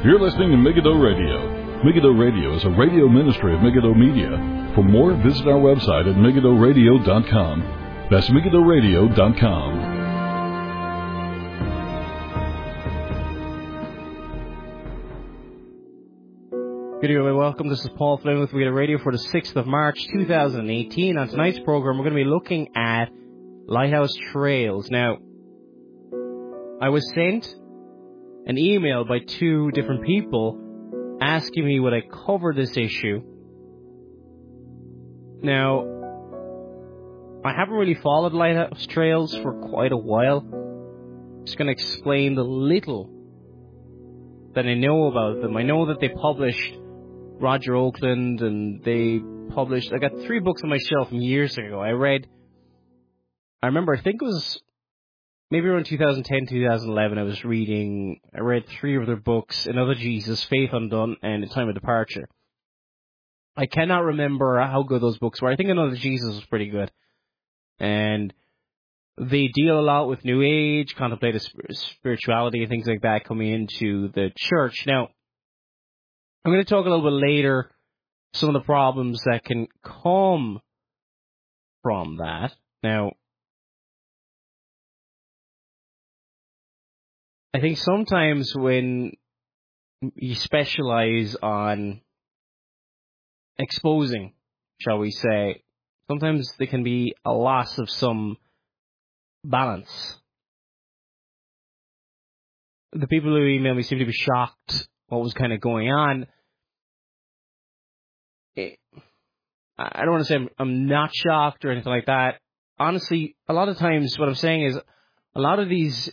You're listening to Megiddo Radio. Megiddo Radio is a radio ministry of Megiddo Media. For more, visit our website at MegiddoRadio.com. That's MegiddoRadio.com. Good evening and welcome. This is Paul Flynn with Megiddo Radio for the 6th of March 2018. On tonight's program, we're going to be looking at Lighthouse Trails. Now, I was sent an email by two different people asking me would I cover this issue. Now, I haven't really followed Lighthouse Trails for quite a while. I'm just going to explain the little that I know about them. I know that they published Roger Oakland, and they published, I got 3 books on my shelf from years ago. I think it was maybe around 2010, 2011, I read 3 of their books: Another Jesus, Faith Undone, and A Time of Departure. I cannot remember how good those books were. I think Another Jesus was pretty good. And they deal a lot with New Age, contemplative spirituality, and things like that coming into the church. Now, I'm going to talk a little bit later some of the problems that can come from that. Now, I think sometimes when you specialize on exposing, shall we say, sometimes there can be a loss of some balance. The people who email me seem to be shocked what was kind of going on. I don't want to say I'm not shocked or anything like that. Honestly, a lot of times what I'm saying is a lot of these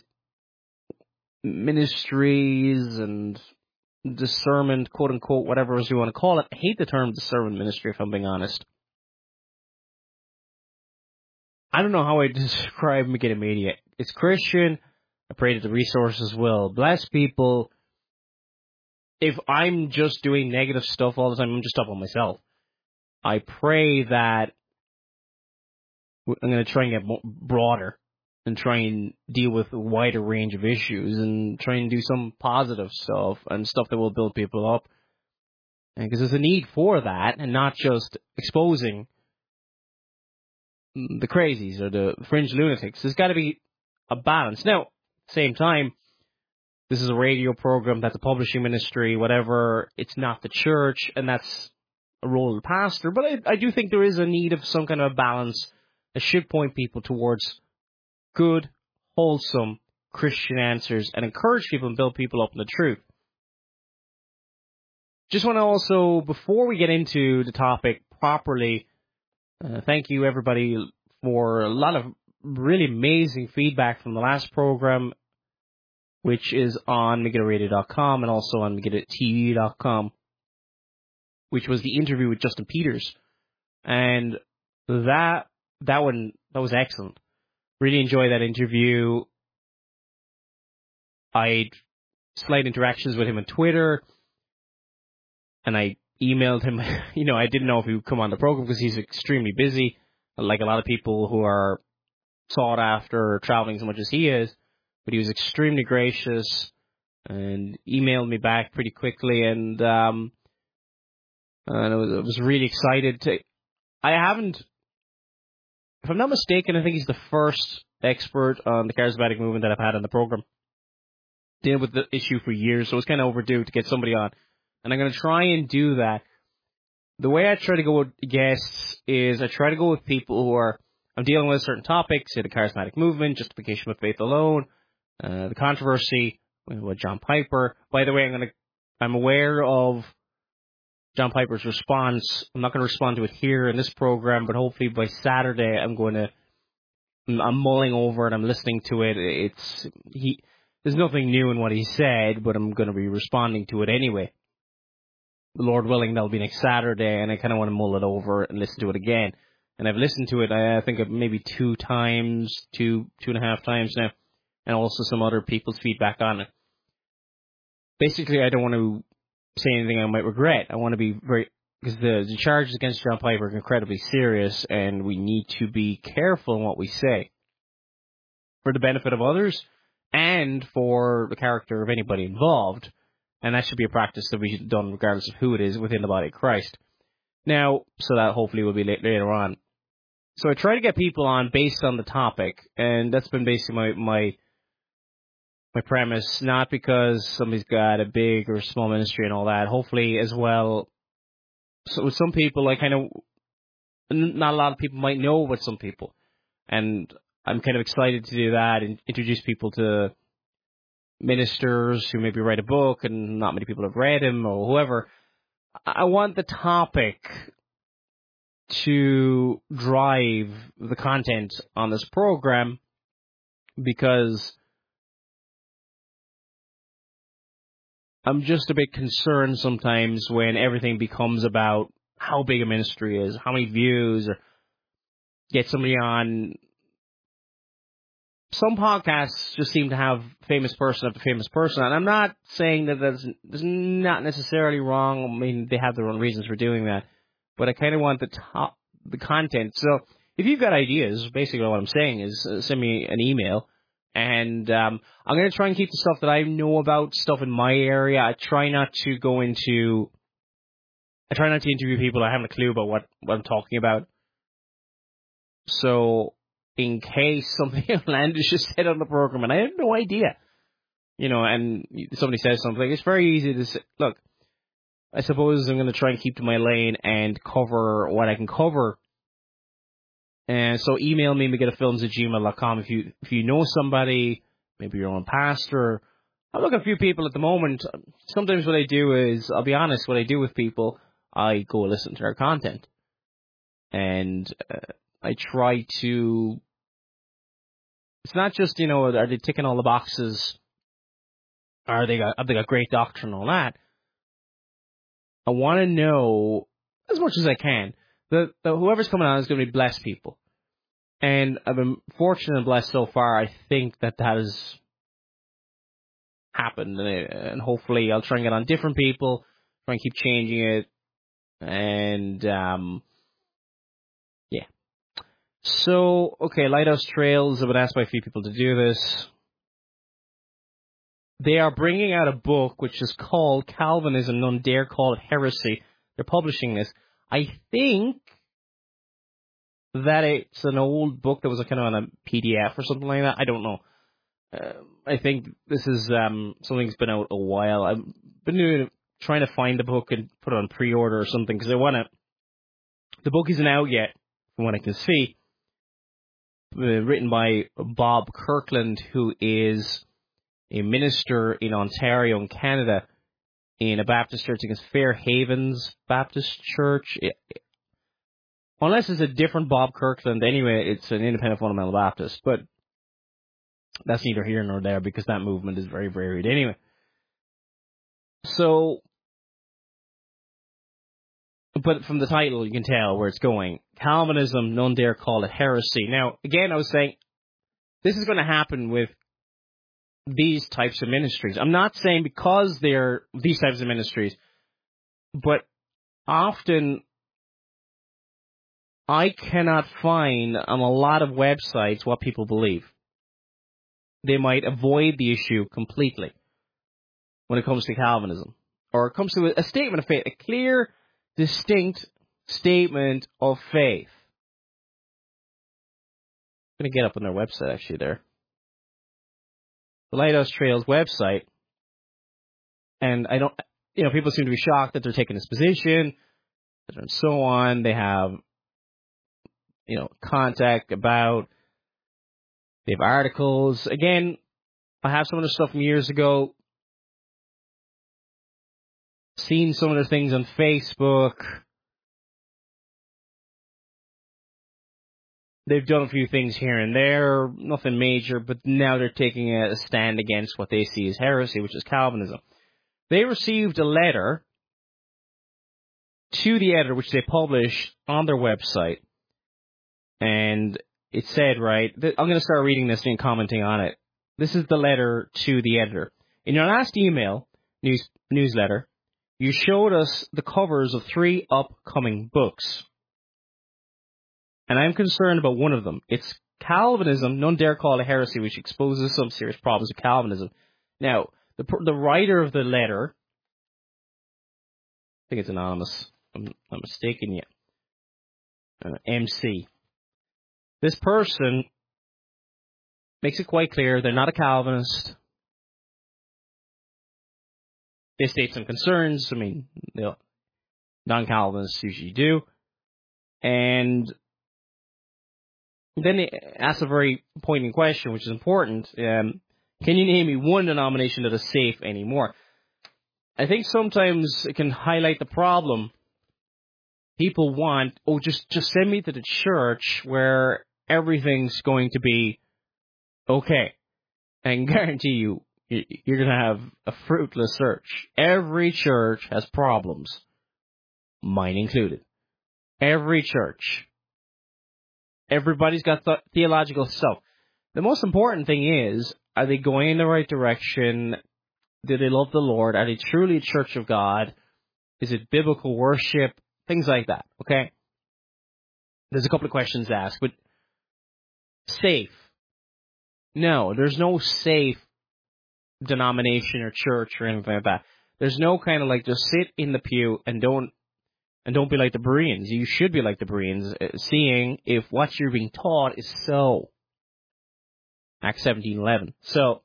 ministries and discernment, quote unquote, whatever else you want to call it. I hate the term discernment ministry, if I'm being honest. I don't know how I describe Megiddo Media. It's Christian. I pray that the resources will bless people. If I'm just doing negative stuff all the time, I'm just up on myself. I pray that I'm going to try and get broader and try and deal with a wider range of issues and try and do some positive stuff and stuff that will build people up. Because there's a need for that, and not just exposing the crazies or the fringe lunatics. There's got to be a balance. Now, at the same time, this is a radio program, that's a publishing ministry, whatever. It's not the church, and that's a role of the pastor. But I do think there is a need of some kind of balance that should point people towards good, wholesome Christian answers and encourage people and build people up in the truth. Just want to also, before we get into the topic properly, thank you everybody for a lot of really amazing feedback from the last program, which is on MegiddoRadio.com and also on MegiddoTV.com, which was the interview with Justin Peters. And that was excellent. Really enjoyed that interview. I had slight interactions with him on Twitter, and I emailed him. I didn't know if he would come on the program because he's extremely busy, like a lot of people who are sought after or traveling as much as he is. But he was extremely gracious and emailed me back pretty quickly, and I was really excited to. If I'm not mistaken, I think he's the first expert on the charismatic movement that I've had on the program. Dealing with the issue for years, so it's kind of overdue to get somebody on. And I'm going to try and do that. The way I try to go with guests is I try to go with people who I'm dealing with certain topics, say the charismatic movement, justification with faith alone, the controversy with John Piper. By the way, I'm aware of John Piper's response. I'm not going to respond to it here in this program, but hopefully by Saturday I'm mulling over it, I'm listening to it. There's nothing new in what he said, but I'm going to be responding to it anyway. Lord willing, that'll be next Saturday, and I kind of want to mull it over and listen to it again. And I've listened to it, I think, maybe 2 and a half times now, and also some other people's feedback on it. Basically, I don't want to say anything I might regret. I want to be because the charges against John Piper are incredibly serious, and we need to be careful in what we say for the benefit of others and for the character of anybody involved. And that should be a practice that we should done regardless of who it is within the body of Christ. Now, so that hopefully will be later on. So I try to get people on based on the topic, and that's been basically my premise, not because somebody's got a big or small ministry and all that. Hopefully as well, so with some people, not a lot of people might know about some people. And I'm kind of excited to do that and introduce people to ministers who maybe write a book and not many people have read him or whoever. I want the topic to drive the content on this program because I'm just a bit concerned sometimes when everything becomes about how big a ministry is, how many views, or get somebody on. Some podcasts just seem to have famous person after famous person, and I'm not saying that that's not necessarily wrong. I mean, they have their own reasons for doing that, but I kind of want the content. So if you've got ideas, basically what I'm saying is send me an email, and I'm going to try and keep the stuff that I know about, stuff in my area. I try not to interview people I haven't a clue about what I'm talking about. So in case something outlandish is said on the program and I have no idea, and somebody says something, it's very easy to say, look, I suppose I'm going to try and keep to my lane and cover what I can cover. And so email me, megidofilms@gmail.com if you know somebody, maybe your own pastor. I look at a few people at the moment. Sometimes what I do is, I'll be honest, what I do with people, I go listen to their content. And I try to, it's not just, are they ticking all the boxes? Have they got great doctrine and all that? I want to know as much as I can that whoever's coming on is going to be blessed people. And I've been fortunate and blessed so far. I think that has happened. And hopefully I'll try and get on different people, try and keep changing it. And, yeah. So, okay, Lighthouse Trails. I've been asked by a few people to do this. They are bringing out a book which is called Calvinism, None Dare Call It Heresy. They're publishing this. I think that it's an old book that was kind of on a PDF or something like that. I don't know. I think this is something that's been out a while. I've been trying to find the book and put it on pre-order or something because I want to. The book isn't out yet, from what I can see. Written by Bob Kirkland, who is a minister in Ontario, in Canada, in a Baptist church. I think it's Fair Havens Baptist Church. Unless it's a different Bob Kirkland, anyway, it's an independent fundamental Baptist. But that's neither here nor there because that movement is very varied anyway. So, but from the title, you can tell where it's going. Calvinism, None Dare Call It Heresy. Now, again, I was saying, this is going to happen with these types of ministries. I'm not saying because they're these types of ministries, but often I cannot find on a lot of websites what people believe. They might avoid the issue completely when it comes to Calvinism, or it comes to a statement of faith, a clear, distinct statement of faith. I'm going to get up on their website, actually, there. The Lighthouse Trails website, and I don't, people seem to be shocked that they're taking this position, and so on. They have, contact about, they have articles. Again, I have some of the stuff from years ago, seen some of their things on Facebook. They've done a few things here and there, nothing major, but now they're taking a stand against what they see as heresy, which is Calvinism. They received a letter to the editor, which they published on their website, and it said, right, I'm going to start reading this and commenting on it. This is the letter to the editor. In your last email, newsletter, you showed us the covers of 3 upcoming books. And I'm concerned about one of them. It's Calvinism, None Dare Call It Heresy, which exposes some serious problems with Calvinism. Now, the writer of the letter think it's anonymous. I'm not mistaken yet. MC. This person makes it quite clear they're not a Calvinist. They state some concerns. I mean, non-Calvinists usually do. And then they ask a very poignant question, which is important. Can you name me one denomination that is safe anymore? I think sometimes it can highlight the problem. People want, just send me to the church where everything's going to be okay. I can guarantee you, you're going to have a fruitless search. Every church has problems, mine included. Every church. Everybody's got theological stuff. The most important thing is, are they going in the right direction? Do they love the Lord? Are they truly a church of God? Is it biblical worship? Things like that, okay? There's a couple of questions asked, but safe. No, there's no safe denomination or church or anything like that. There's no kind of just sit in the pew and don't be like the Bereans. You should be like the Bereans, seeing if what you're being taught is so. Acts 17:11. So,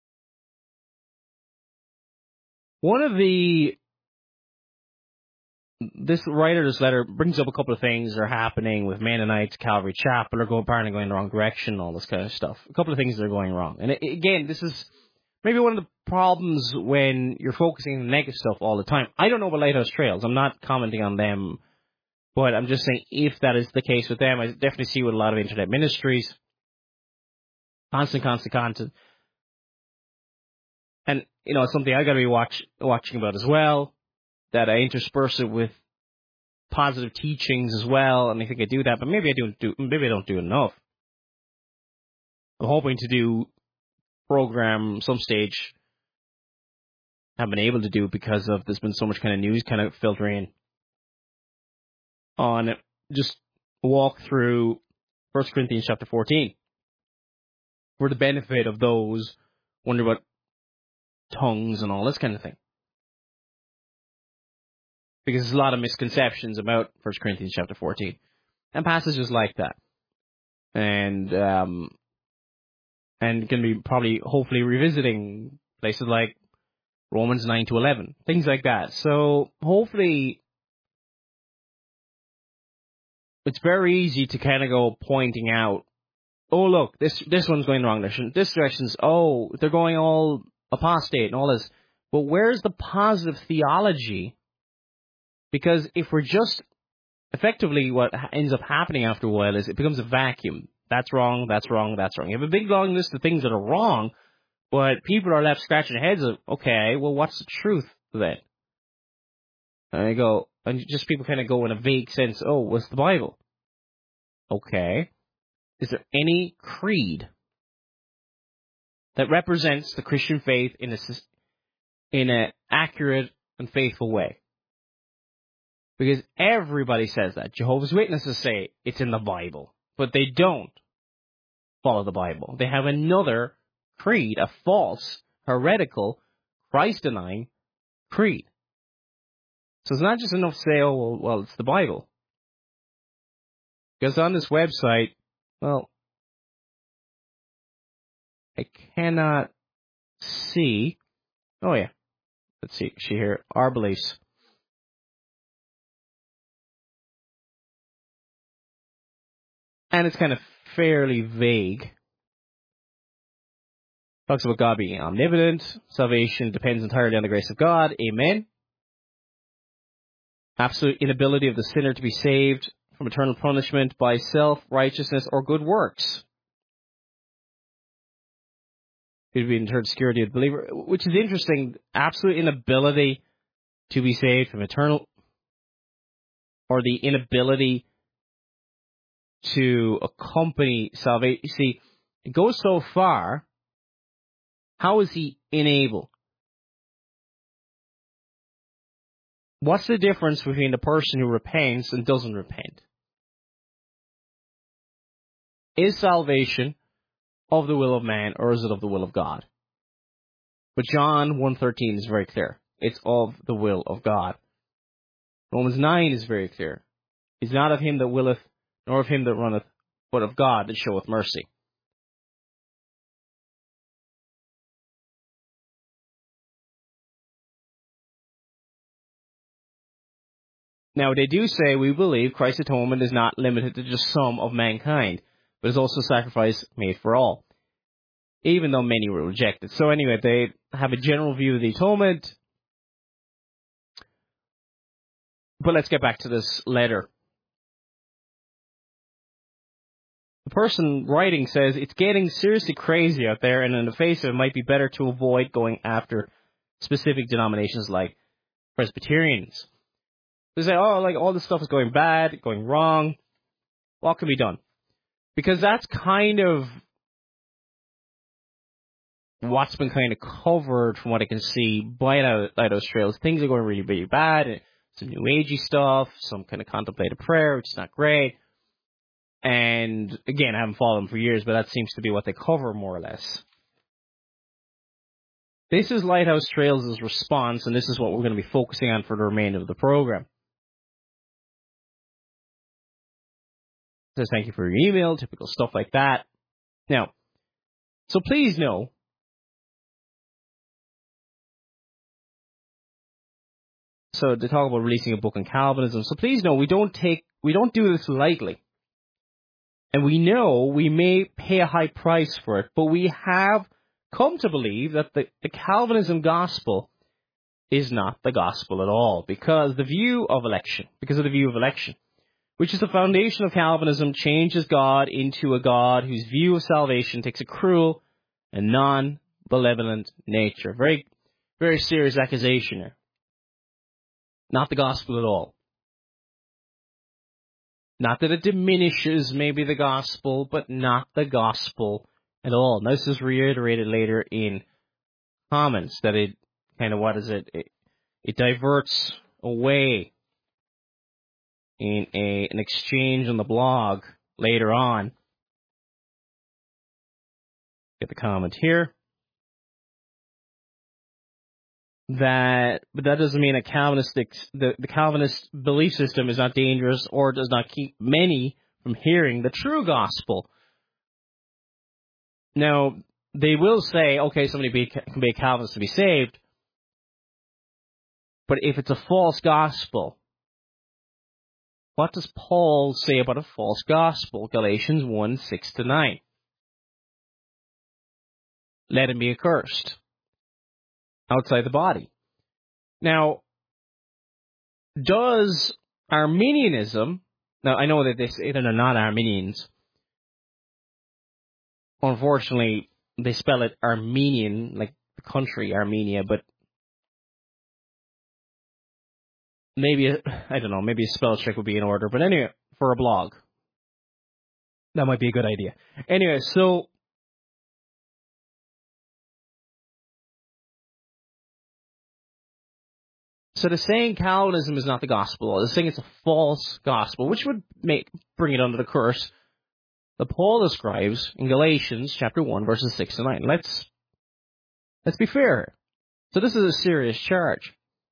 this writer, this letter, brings up a couple of things that are happening with Mennonites, Calvary Chapel, are apparently going in the wrong direction, all this kind of stuff. A couple of things that are going wrong. And again, this is maybe one of the problems when you're focusing on the negative stuff all the time. I don't know about Lighthouse Trails. I'm not commenting on them. But I'm just saying, if that is the case with them, I definitely see with a lot of internet ministries. Constant. And, it's something I got to be watching about as well, that I intersperse it with positive teachings as well, and I think I do that, but maybe I don't do it enough. I'm hoping to do program some stage. I haven't been able to do it because of there's been so much kind of news kind of filtering on just walk through 1 Corinthians chapter 14 for the benefit of those wonder about tongues and all this kind of thing. Because there's a lot of misconceptions about 1 Corinthians chapter 14 and passages like that. And going to be probably, hopefully, revisiting places like Romans 9-11, things like that. So, hopefully, it's very easy to kind of go pointing out, look, this one's going the wrong direction. This direction's, they're going all apostate and all this. But where's the positive theology? Because if we're just, effectively what ends up happening after a while is it becomes a vacuum. That's wrong, that's wrong, that's wrong. You have a big long list of things that are wrong, but people are left scratching their heads of, okay, well, what's the truth then? And just people kind of go in a vague sense, what's the Bible? Okay. Is there any creed that represents the Christian faith in an accurate and faithful way? Because everybody says that. Jehovah's Witnesses say it's in the Bible, but they don't follow the Bible. They have another creed, a false, heretical, Christ-denying creed. So it's not just enough to say, well, it's the Bible. Because on this website, I cannot see. Oh, yeah. Let's see here. Our beliefs. And it's kind of fairly vague. Talks about God being omnipotent. Salvation depends entirely on the grace of God. Amen. Absolute inability of the sinner to be saved from eternal punishment by self-righteousness or good works. It would be in terms of security of the believer, which is interesting. Absolute inability to be saved from eternal, or the inability to accompany salvation. You see, it goes so far. How is he unable? What's the difference between the person who repents and doesn't repent? Is salvation of the will of man, or is it of the will of God? But John 1:13 is very clear. It's of the will of God. Romans 9 is very clear. It's not of him that willeth, nor of him that runneth, but of God that showeth mercy. Now, they do say we believe Christ's atonement is not limited to just some of mankind, but is also sacrifice made for all, even though many will reject it. So anyway, they have a general view of the atonement. But let's get back to this letter. The person writing says, it's getting seriously crazy out there, and in the face of it, might be better to avoid going after specific denominations like Presbyterians. They say, oh, like all this stuff is going bad, going wrong. What can be done? Because that's kind of what's been kind of covered from what I can see by Lighthouse Trails. Things are going really, really bad. Some new agey stuff, some kind of contemplative prayer, which is not great. And again, I haven't followed them for years, but that seems to be what they cover more or less. This is Lighthouse Trails' response, and this is what we're going to be focusing on for the remainder of the program. It says, thank you for your email, typical stuff like that. Now, so please know, so to talk about releasing a book on Calvinism, so please know we don't do this lightly. And we know we may pay a high price for it, but we have come to believe that the Calvinism gospel is not the gospel at all, because of the view of election, which is the foundation of Calvinism, changes God into a God whose view of salvation takes a cruel and non-benevolent nature. Very, very serious accusation here. Not the gospel at all. Not that it diminishes maybe the gospel, but not the gospel at all. Now, this is reiterated later in comments that it kind of, it diverts away in an exchange on the blog later on. Get the comment here. But that doesn't mean the Calvinist belief system is not dangerous or does not keep many from hearing the true gospel. Now, they will say, okay, somebody can be a Calvinist to be saved, but if it's a false gospel, what does Paul say about a false gospel? Galatians 1, 6-9. Let him be accursed. Outside the body. Now, does Arminianism, now I know that they say they're not Arminians. Unfortunately, they spell it Armenian, like the country Armenia, but maybe, I don't know, maybe a spell check would be in order. But anyway, for a blog, that might be a good idea. Anyway, so they're saying Calvinism is not the gospel. They're saying it's a false gospel, which would bring it under the curse that Paul describes in Galatians chapter 1, verses 6-9. Let's be fair. So this is a serious charge.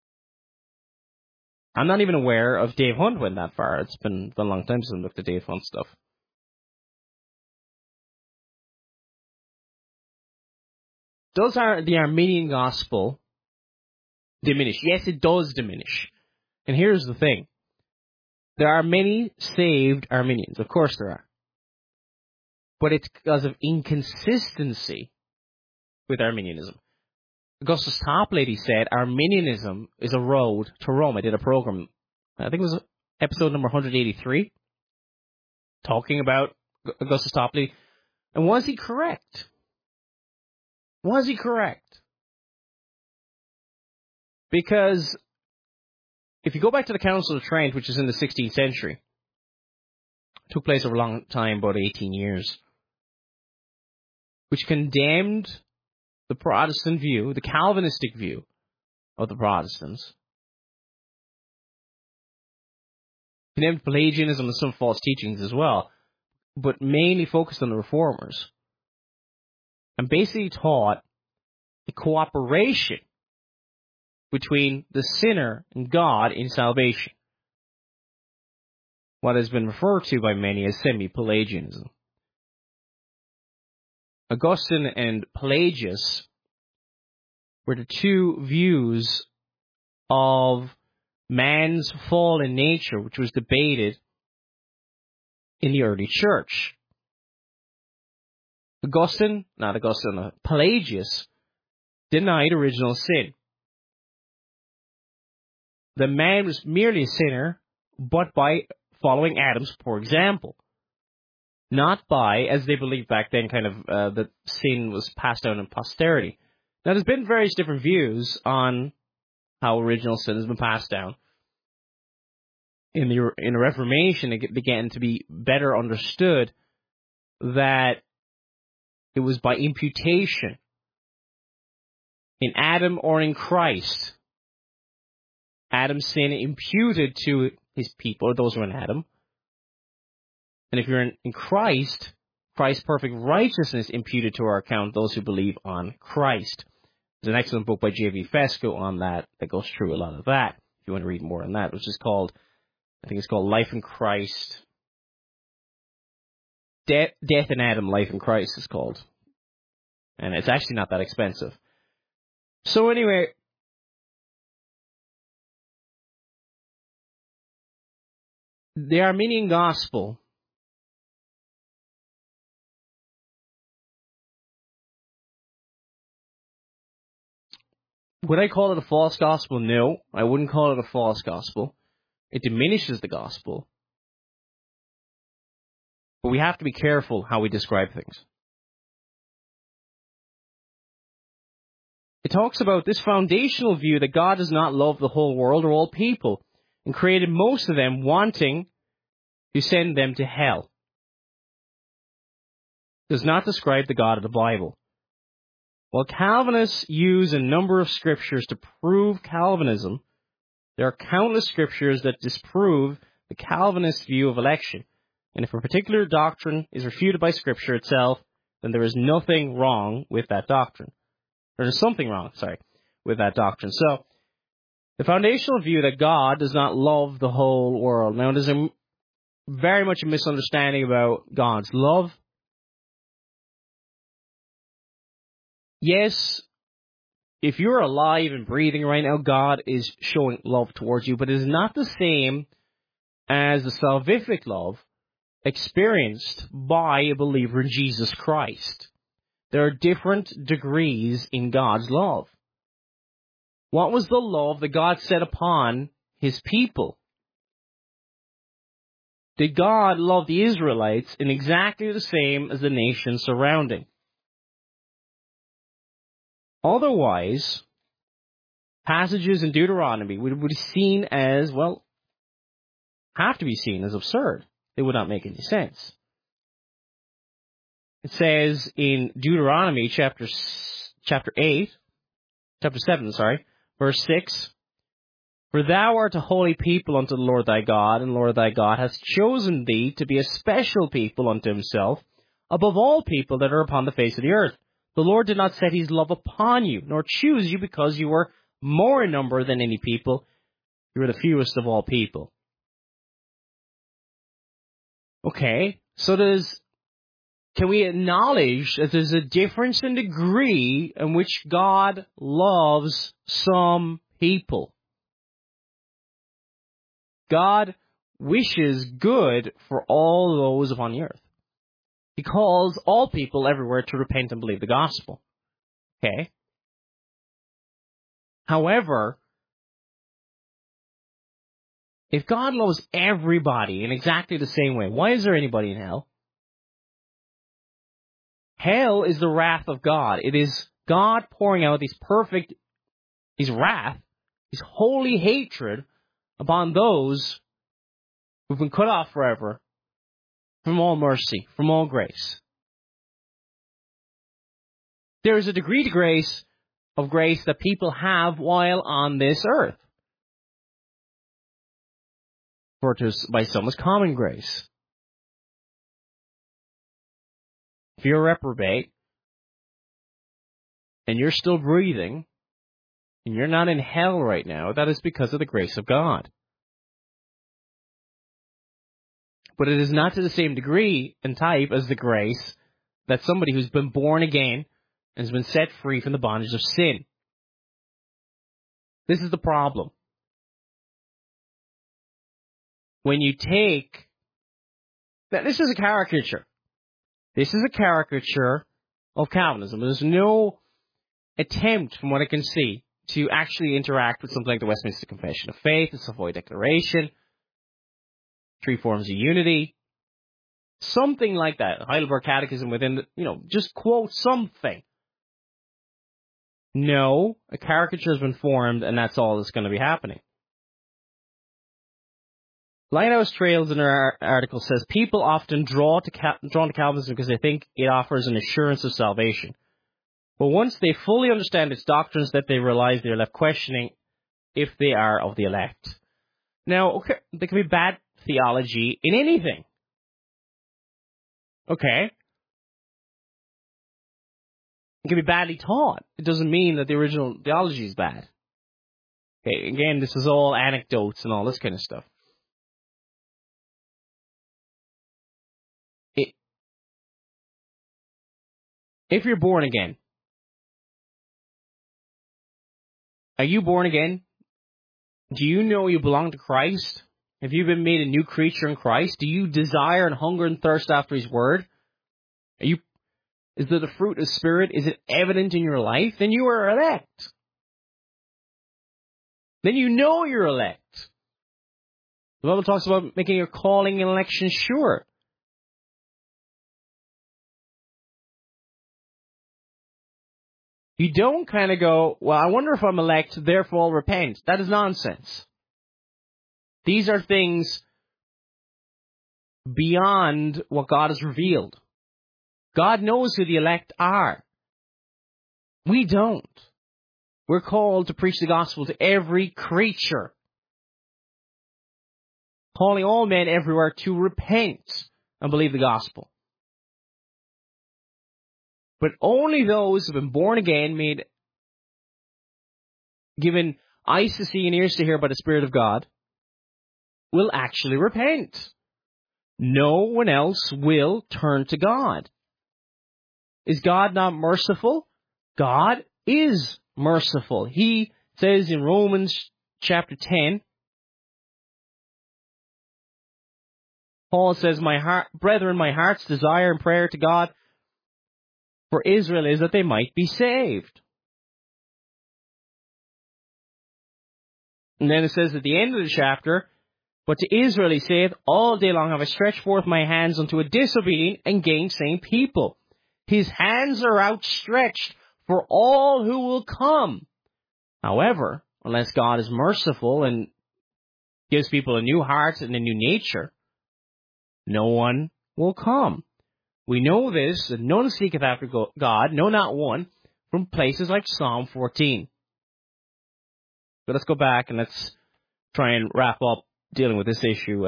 I'm not even aware of Dave Hunt went that far. It's been a long time since I looked at Dave Hunt stuff. Does the Armenian gospel diminish? Yes, it does diminish. And here's the thing. There are many saved Armenians. Of course there are. But it's because of inconsistency with Arminianism. Augustus Toplady said Arminianism is a road to Rome. I did a program, I think it was episode number 183, talking about Augustus Toplady. And was he correct? Was he correct? Because if you go back to the Council of Trent, which is in the 16th century, it took place over a long time, about 18 years, which condemned the Protestant view, the Calvinistic view of the Protestants, condemned Pelagianism and some false teachings as well, but mainly focused on the Reformers, and basically taught a cooperation between the sinner and God in salvation. what has been referred to by many as semi-Pelagianism. Augustine and Pelagius were the two views of man's fallen nature, which was debated in the early church. Pelagius denied original sin. The man was merely a sinner, but by following Adam's poor example. Not by, as they believed back then, that sin was passed down in posterity. Now, there's been various different views on how original sin has been passed down. In the Reformation, it began to be better understood that it was by imputation in Adam or in Christ. Adam's sin imputed to his people, or those who are in Adam. And if you're in Christ, Christ's perfect righteousness imputed to our account, those who believe on Christ. There's an excellent book by J.V. Fesco on that goes through a lot of that, if you want to read more on that, which is called, I think it's called Life in Christ. Death in Adam, Life in Christ is called. And it's actually not that expensive. So anyway, the Arminian gospel would I call it a false gospel? No, I wouldn't call it a false gospel. It diminishes the gospel. But we have to be careful how we describe things. It talks about this foundational view that God does not love the whole world or all people, and created most of them wanting to send them to hell. It does not describe the God of the Bible. While Calvinists use a number of scriptures to prove Calvinism, there are countless scriptures that disprove the Calvinist view of election. And if a particular doctrine is refuted by Scripture itself, then there is nothing wrong with that doctrine. There is something wrong, with that doctrine. So, the foundational view that God does not love the whole world. Now, there's very much a misunderstanding about God's love. Yes, if you're alive and breathing right now, God is showing love towards you, but it is not the same as the salvific love experienced by a believer in Jesus Christ. There are different degrees in God's love. What was the love that God set upon his people? Did God love the Israelites in exactly the same as the nations surrounding? Otherwise, passages in Deuteronomy would be seen as, have to be seen as absurd. They would not make any sense. It says in Deuteronomy chapter 7, verse 6, For thou art a holy people unto the Lord thy God, and the Lord thy God hath chosen thee to be a special people unto himself, above all people that are upon the face of the earth. The Lord did not set his love upon you, nor choose you because you were more in number than any people. You were the fewest of all people. Okay, so can we acknowledge that there's a difference in degree in which God loves some people? God wishes good for all those upon the earth. He calls all people everywhere to repent and believe the gospel. Okay? However, if God loves everybody in exactly the same way, why is there anybody in hell? Hell is the wrath of God. It is God pouring out his wrath, his holy hatred upon those who've been cut off forever from all mercy, from all grace. There is a degree of grace that people have while on this earth. Referred to by some as common grace. If you're a reprobate, and you're still breathing, and you're not in hell right now, that is because of the grace of God. But it is not to the same degree and type as the grace that somebody who's been born again and has been set free from the bondage of sin. This is the problem. When you take... Now, this is a caricature. This is a caricature of Calvinism. There's no attempt, from what I can see, to actually interact with something like the Westminster Confession of Faith, the Savoy Declaration, Three Forms of Unity, something like that. Heidelberg Catechism within, just quote something. No, a caricature has been formed, and that's all that's going to be happening. Lighthouse Trails in our article says people often drawn to Calvinism because they think it offers an assurance of salvation. But once they fully understand its doctrines, that they realize they are left questioning if they are of the elect. Now, okay, there can be bad theology in anything. Okay? It can be badly taught. It doesn't mean that the original theology is bad. Okay, again, this is all anecdotes and all this kind of stuff. If you're born again, are you born again? Do you know you belong to Christ? Have you been made a new creature in Christ? Do you desire and hunger and thirst after His Word? Is there the fruit of Spirit? Is it evident in your life? Then you are elect. Then you know you're elect. The Bible talks about making your calling and election sure. You don't kind of go, well, I wonder if I'm elect, therefore I'll repent. That is nonsense. These are things beyond what God has revealed. God knows who the elect are. We don't. We're called to preach the gospel to every creature, calling all men everywhere to repent and believe the gospel. But only those who have been born again, given eyes to see and ears to hear by the Spirit of God, will actually repent. No one else will turn to God. Is God not merciful? God is merciful. He says in Romans chapter 10, Paul says, Brethren, my heart's desire and prayer to God for Israel is that they might be saved. And then it says at the end of the chapter, but to Israel he saith, all day long have I stretched forth my hands unto a disobedient and gainsaying people. His hands are outstretched for all who will come. However, unless God is merciful and gives people a new heart and a new nature, no one will come. We know this, that none seeketh after God, no, not one, from places like Psalm 14. But let's go back and let's try and wrap up dealing with this issue.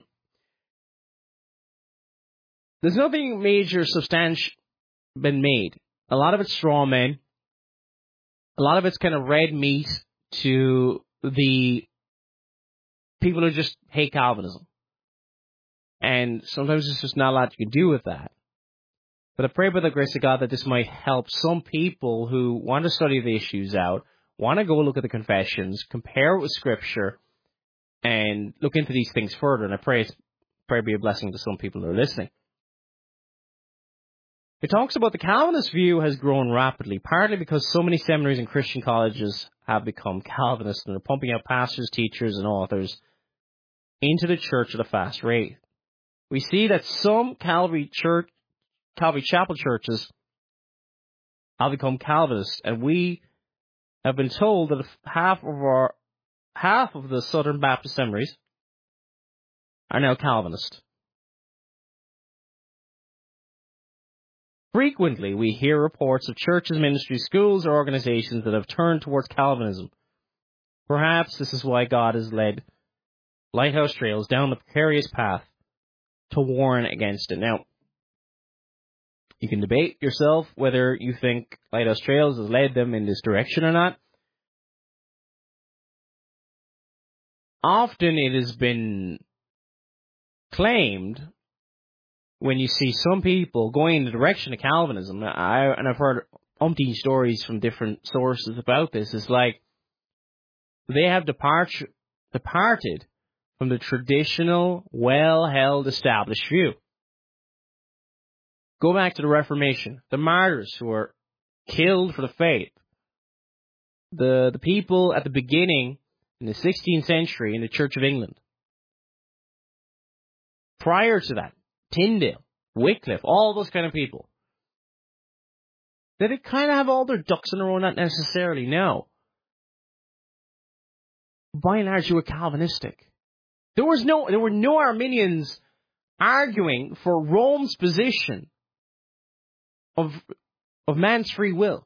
There's nothing major substantial been made. A lot of it's straw men. A lot of it's kind of red meat to the people who just hate Calvinism. And sometimes there's just not a lot you can do with that. But I pray by the grace of God that this might help some people who want to study the issues out, want to go look at the confessions, compare it with Scripture, and look into these things further. And I pray be a blessing to some people who are listening. It talks about the Calvinist view has grown rapidly, partly because so many seminaries and Christian colleges have become Calvinist and are pumping out pastors, teachers, and authors into the church at a fast rate. We see that some Calvary Chapel churches have become Calvinist, and we have been told that half of the Southern Baptist seminaries are now Calvinist. Frequently, we hear reports of churches, ministries, schools, or organizations that have turned towards Calvinism. Perhaps this is why God has led Lighthouse Trails down the precarious path to warn against it. Now, you can debate yourself whether you think Lighthouse Trails has led them in this direction or not. Often it has been claimed, when you see some people going in the direction of Calvinism, I've heard umpteen stories from different sources about this, is like they have departed from the traditional, well-held, established view. Go back to the Reformation, the martyrs who were killed for the faith, the people at the beginning in the 16th century in the Church of England. Prior to that, Tyndale, Wycliffe, all those kind of people. Did it kind of have all their ducks in a row? Not necessarily, no. By and large, you were Calvinistic. There were no Arminians arguing for Rome's position of man's free will.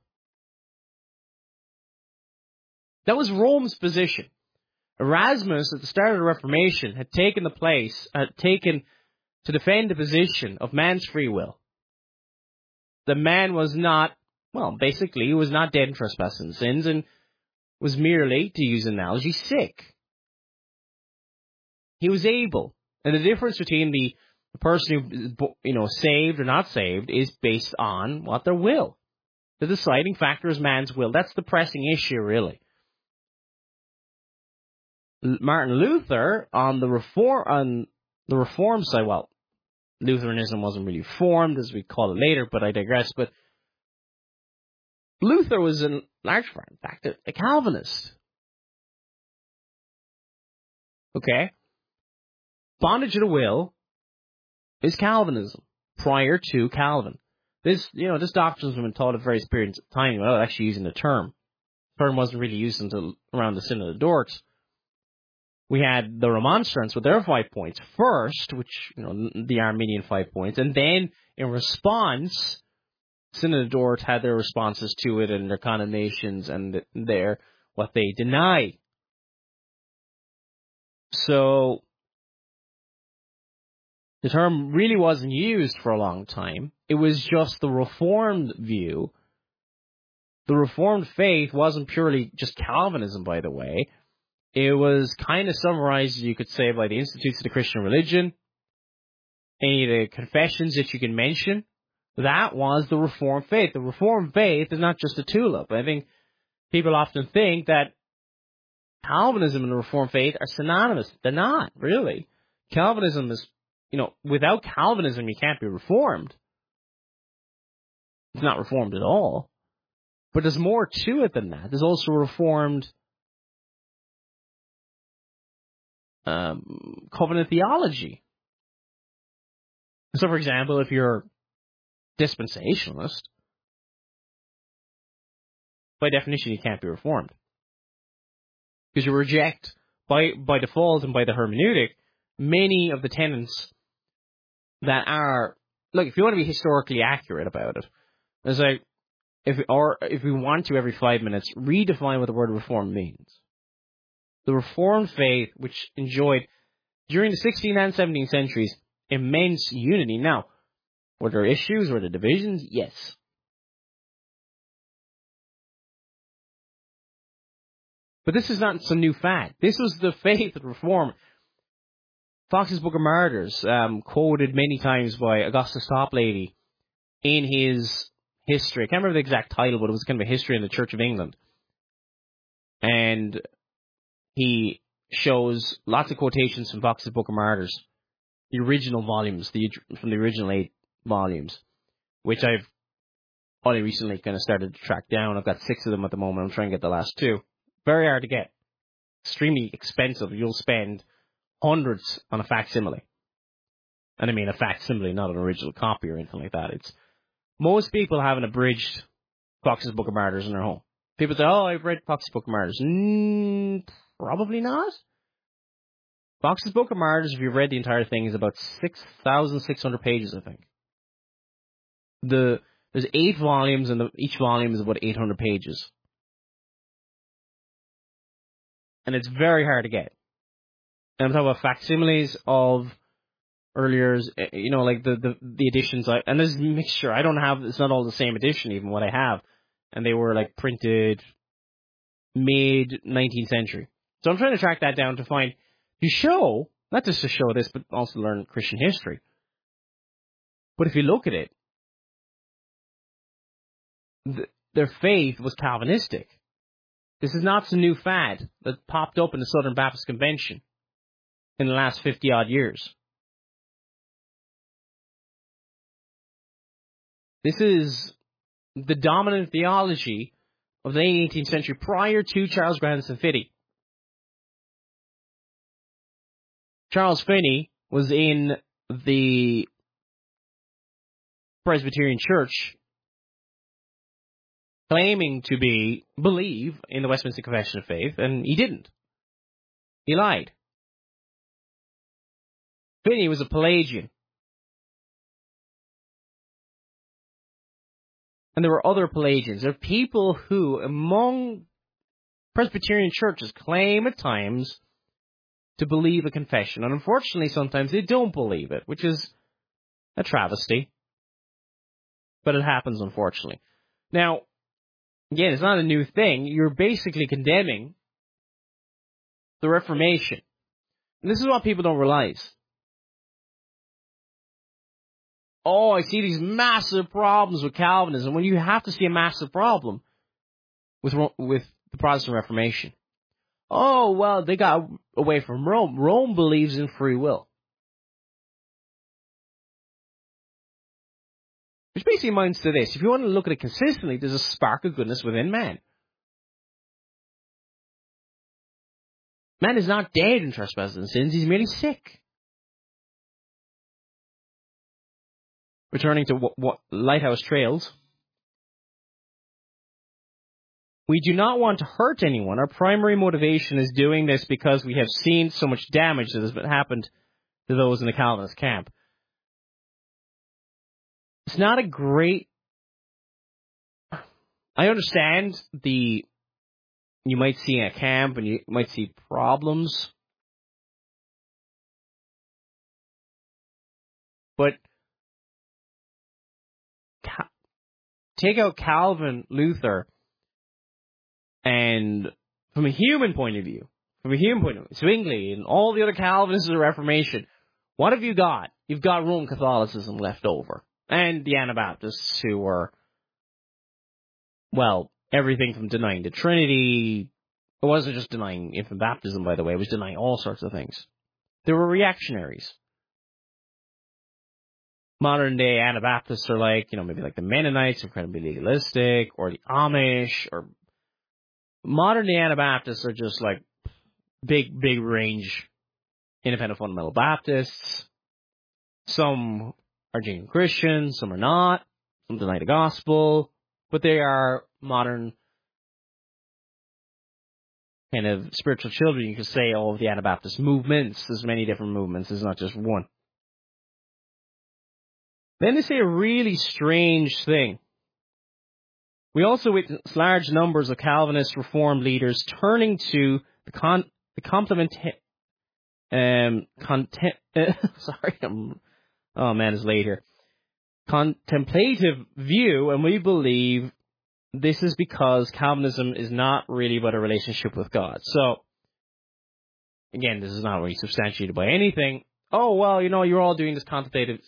That was Rome's position. Erasmus, at the start of the Reformation, had taken to defend the position of man's free will. The man was not, basically, he was not dead in trespasses and sins, and was merely, to use an analogy, sick. He was able. And the difference between the person who, saved or not saved is based on what? Their will. The deciding factor is man's will. That's the pressing issue, really. Martin Luther, on the reform side, Lutheranism wasn't really formed, as we call it later, but I digress. But Luther was, in large part, in fact, a Calvinist. Okay? Bondage of the will is Calvinism, prior to Calvin. This doctrine has been taught at various periods of time without actually using the term. The term wasn't really used until around the Synod of Dort. We had the Remonstrants with their 5 points first, which, the Arminian 5 points, and then in response, Synod of Dort had their responses to it and their condemnations and what they deny. So, the term really wasn't used for a long time. It was just the Reformed view. The Reformed faith wasn't purely just Calvinism, by the way. It was kind of summarized, you could say, by the Institutes of the Christian Religion, any of the confessions that you can mention. That was the Reformed faith. The Reformed faith is not just a tulip. I think people often think that Calvinism and the Reformed faith are synonymous. They're not, really. Calvinism is, without Calvinism, you can't be Reformed. It's not Reformed at all. But there's more to it than that. There's also Reformed covenant theology. So, for example, if you're dispensationalist, by definition, you can't be Reformed. Because you reject, by default and by the hermeneutic, many of the tenets that are, if you want to be historically accurate about it, it's like, if we want to, every 5 minutes, redefine what the word Reformed means. The Reformed faith, which enjoyed, during the 16th and 17th centuries, immense unity. Now, were there issues? Were there divisions? Yes. But this is not some new fact. This was the faith of Reform. Fox's Book of Martyrs, quoted many times by Augustus Toplady in his history. I can't remember the exact title, but it was kind of a history in the Church of England. And he shows lots of quotations from Fox's Book of Martyrs, the original volumes, from the original 8 volumes, which I've only recently kind of started to track down. I've got 6 of them at the moment. I'm trying to get the last 2. Very hard to get. Extremely expensive. You'll spend hundreds on a facsimile. And I mean a facsimile, not an original copy or anything like that. Most people have an abridged Fox's Book of Martyrs in their home. People say, I've read Fox's Book of Martyrs. Probably not. Fox's Book of Martyrs, if you've read the entire thing, is about 6,600 pages, I think. There's 8 volumes, and each volume is about 800 pages. And it's very hard to get. And I'm talking about facsimiles of earlier, like the editions. And there's a mixture. It's not all the same edition, even what I have. And they were printed mid-19th century. So I'm trying to track that down to show Not just to show this, but also learn Christian history. But if you look at it, their faith was Calvinistic. This is not some new fad that popped up in the Southern Baptist Convention in the last 50-odd years. This is the dominant theology of the 18th century prior to Charles Grandison Finney. Charles Finney was in the Presbyterian Church claiming to believe in the Westminster Confession of Faith, and he didn't. He lied. Finney was a Pelagian. And there were other Pelagians. There are people who, among Presbyterian churches, claim at times to believe a confession. And unfortunately, sometimes they don't believe it, which is a travesty. But it happens, unfortunately. Now, again, it's not a new thing. You're basically condemning the Reformation. And this is what people don't realize. Oh, I see these massive problems with Calvinism. When you have to see a massive problem with the Protestant Reformation. Oh, well, they got away from Rome. Rome believes in free will. Which basically amounts to this. If you want to look at it consistently, there's a spark of goodness within man. Man is not dead in trespasses and sins. He's merely sick. Returning to what Lighthouse Trails. We do not want to hurt anyone. Our primary motivation is doing this because we have seen so much damage that has happened to those in the Calvinist camp. It's not a great... I understand you might see a camp and you might see problems. But take out Calvin, Luther, and from a human point of view, Zwingli and all the other Calvinists of the Reformation, what have you got? You've got Roman Catholicism left over. And the Anabaptists who were, well, everything from denying the Trinity. It wasn't just denying infant baptism, by the way. It was denying all sorts of things. They were reactionaries. Modern day Anabaptists are like, maybe like the Mennonites, incredibly legalistic, or the Amish, or modern day Anabaptists are just like big range independent fundamental Baptists. Some are genuine Christians, some are not, some deny the gospel, but they are modern kind of spiritual children. You could say all of the Anabaptist movements. There's many different movements. There's not just one. Then they say a really strange thing. We also witness large numbers of Calvinist Reformed leaders turning to the contemplative view, and we believe this is because Calvinism is not really about a relationship with God. So, again, this is not really substantiated by anything. Oh, well, you're all doing this contemplative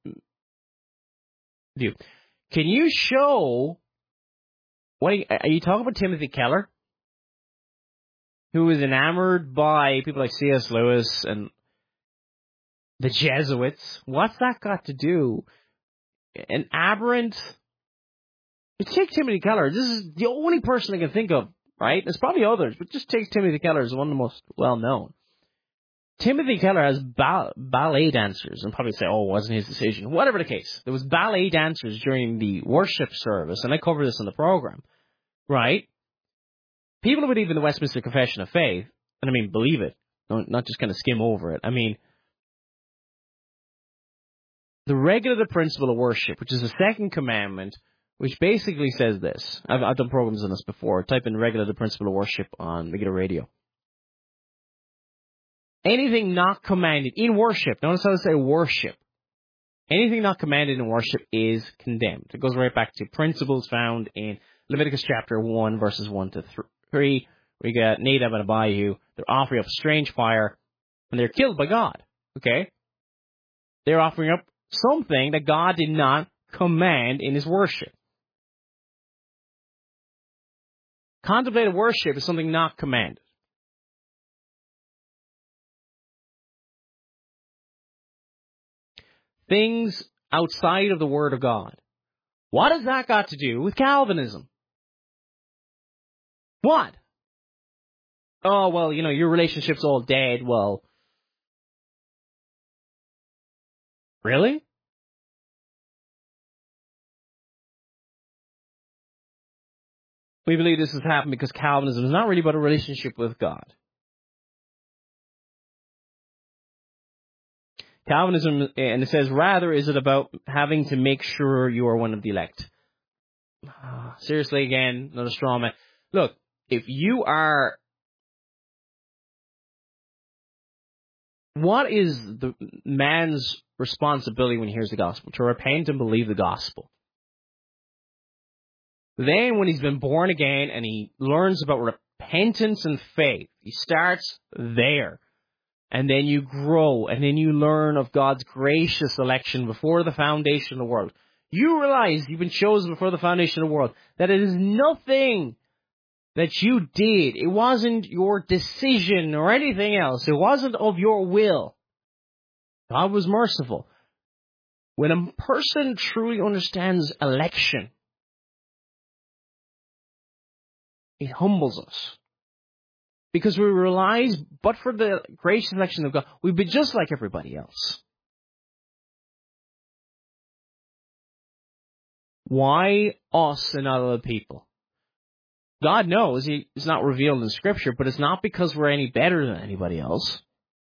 view. Can you show... Are you talking about Timothy Keller? Who was enamored by people like C.S. Lewis and the Jesuits? What's that got to do? An aberrant... Take Timothy Keller. This is the only person I can think of, right? There's probably others, but just take Timothy Keller as one of the most well-known. Timothy Keller has ballet dancers, and probably say, oh, it wasn't his decision. Whatever the case, there was ballet dancers during the worship service, and I cover this in the program, right? People who believe in the Westminster Confession of Faith, and I mean, believe it, not just kind of skim over it. I mean, the regulative principle of worship, which is the second commandment, which basically says this. I've done programs on this before. Type in regulative principle of worship on Megiddo Radio. Anything not commanded in worship, notice how I say worship. Anything not commanded in worship is condemned. It goes right back to principles found in Leviticus chapter 1, verses 1 to 3. We got Nadab and Abihu. They're offering up strange fire. And they're killed by God. Okay? They're offering up something that God did not command in his worship. Contemplative worship is something not commanded. Things outside of the Word of God. What has that got to do with Calvinism? What? Oh, well, your relationship's all dead. Well, really? We believe this has happened because Calvinism is not really about a relationship with God. Calvinism, and it says, rather is it about having to make sure you are one of the elect. Seriously, again, another straw man. Look, if you are... What is the man's responsibility when he hears the gospel? To repent and believe the gospel. Then when he's been born again and he learns about repentance and faith, he starts there. And then you grow, and then you learn of God's gracious election before the foundation of the world. You realize you've been chosen before the foundation of the world, that it is nothing that you did. It wasn't your decision or anything else. It wasn't of your will. God was merciful. When a person truly understands election, it humbles us. Because we realize, but for the gracious election of God, we'd be just like everybody else. Why us and not other people? God knows it's not revealed in Scripture, but it's not because we're any better than anybody else.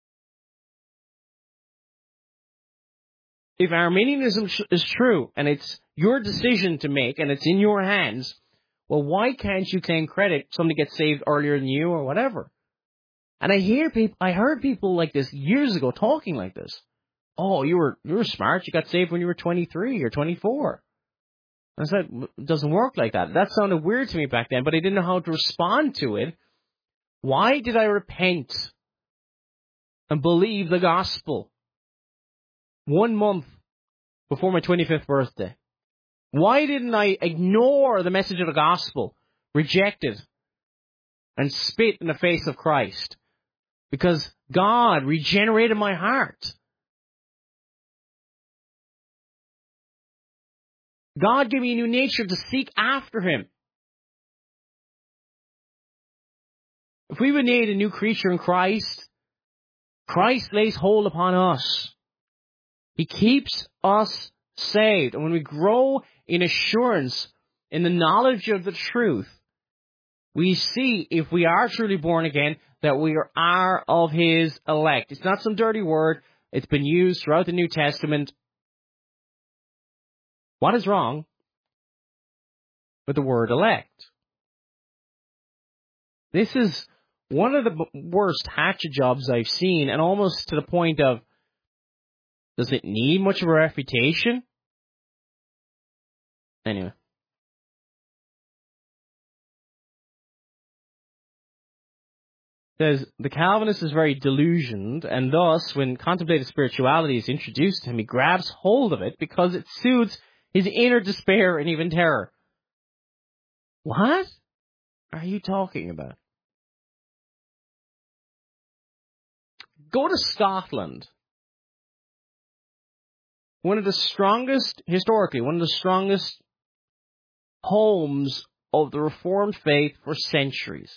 If Arminianism is true, and it's your decision to make, and it's in your hands, well, why can't you claim credit? Somebody gets saved earlier than you or whatever. And I heard people like this years ago talking like this. Oh, you were smart. You got saved when you were 23 or 24. I said, it doesn't work like that. That sounded weird to me back then, but I didn't know how to respond to it. Why did I repent and believe the gospel 1 month before my 25th birthday? Why didn't I ignore the message of the gospel, reject it, and spit in the face of Christ? Because God regenerated my heart. God gave me a new nature to seek after Him. If we were made a new creature in Christ, Christ lays hold upon us. He keeps us saved. And when we grow in assurance, in the knowledge of the truth, we see, if we are truly born again, that we are of His elect. It's not some dirty word. It's been used throughout the New Testament. What is wrong with the word elect? This is one of the worst hatchet jobs I've seen, and almost to the point of, does it need much of a refutation? Anyway. Says, the Calvinist is very delusioned, and thus, when contemplative spirituality is introduced to him, he grabs hold of it because it soothes his inner despair and even terror. What are you talking about? Go to Scotland. Historically, one of the strongest homes of the Reformed faith for centuries.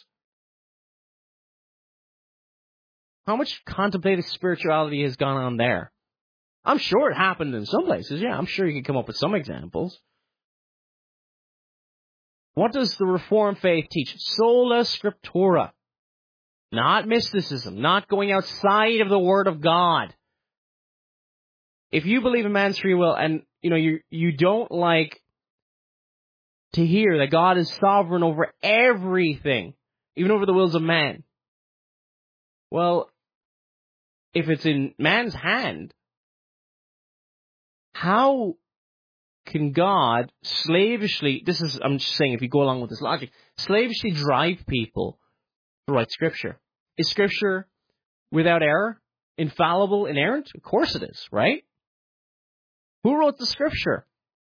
How much contemplative spirituality has gone on there? I'm sure it happened in some places. Yeah, I'm sure you can come up with some examples. What does the Reformed faith teach? Sola Scriptura. Not mysticism. Not going outside of the Word of God. If you believe in man's free will and you don't like to hear that God is sovereign over everything, even over the wills of man, well, if it's in man's hand, how can God slavishly, I'm just saying if you go along with this logic, slavishly drive people to write Scripture? Is Scripture without error? infallible, inerrant? Of course it is, right? Who wrote the Scripture?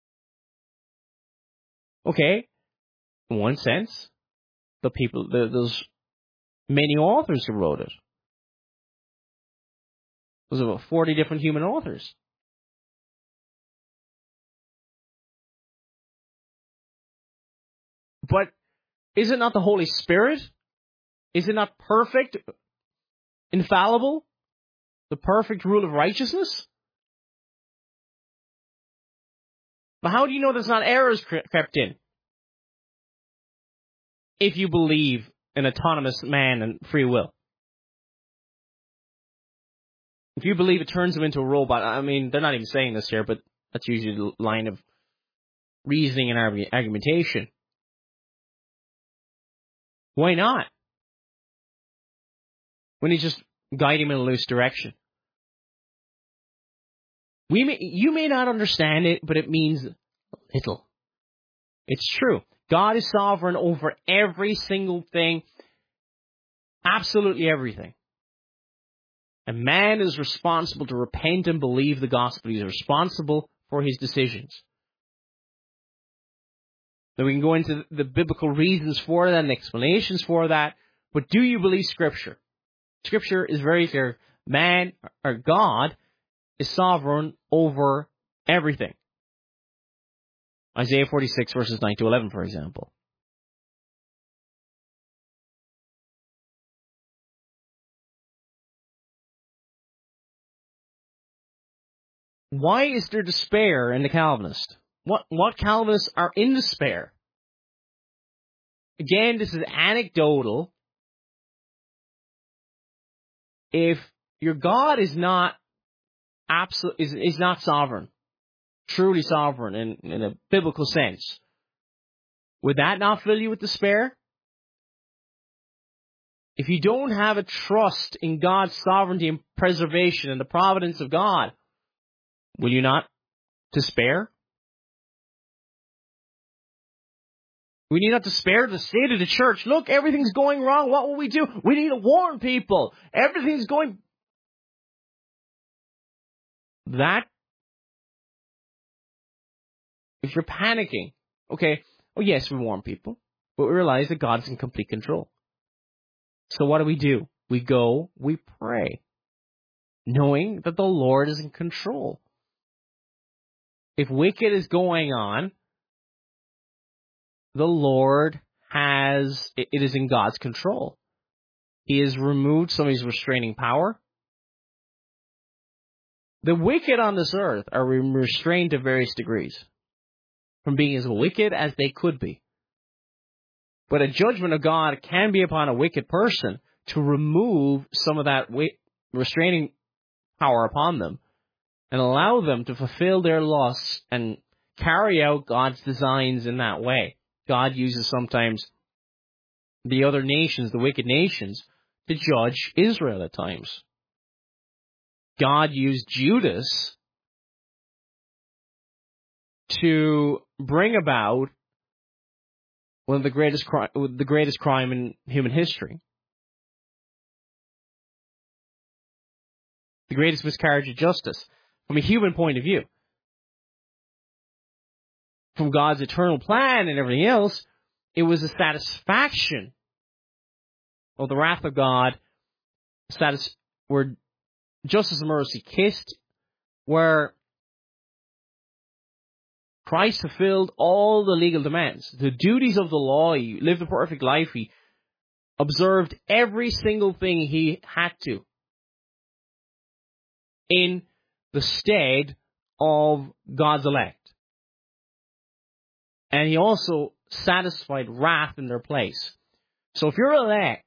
Okay, in one sense, those many authors who wrote it. There's about 40 different human authors. But is it not the Holy Spirit? Is it not perfect, infallible, the perfect rule of righteousness? But how do you know there's not errors crept in? If you believe in autonomous man and free will. If you believe it turns them into a robot, I mean, they're not even saying this here, but that's usually the line of reasoning and argumentation. Why not? When you just guide him in a loose direction. You may not understand it, but it means little. It's true. God is sovereign over every single thing, absolutely everything. And man is responsible to repent and believe the gospel. He's responsible for his decisions. Then we can go into the biblical reasons for that and explanations for that. But do you believe Scripture? Scripture is very clear. Man, or God, is sovereign over everything. Isaiah 46 verses 9 to 11, for example. Why is there despair in the Calvinist? What Calvinists are in despair? Again, this is anecdotal. If your God is not is not sovereign, truly sovereign in a biblical sense, would that not fill you with despair? If you don't have a trust in God's sovereignty and preservation and the providence of God, will you not despair? We need not despair to say to the church, look, everything's going wrong. What will we do? We need to warn people. Everything's going... That, if you're panicking, okay, oh yes, we warn people, but we realize that God's in complete control. So what do? We go, we pray, knowing that the Lord is in control. If wicked is going on, the Lord it is in God's control. He has removed some of his restraining power. The wicked on this earth are restrained to various degrees from being as wicked as they could be. But a judgment of God can be upon a wicked person to remove some of that restraining power upon them and allow them to fulfill their lusts and carry out God's designs in that way. God uses sometimes the other nations, the wicked nations, to judge Israel at times. God used Judas to bring about one of the greatest crime in human history. The greatest miscarriage of justice from a human point of view. From God's eternal plan and everything else, it was a satisfaction of the wrath of God, where justice and mercy kissed, where Christ fulfilled all the legal demands, the duties of the law. He lived a perfect life. He observed every single thing he had to in the stead of God's elect. And he also satisfied wrath in their place. So if you're elect,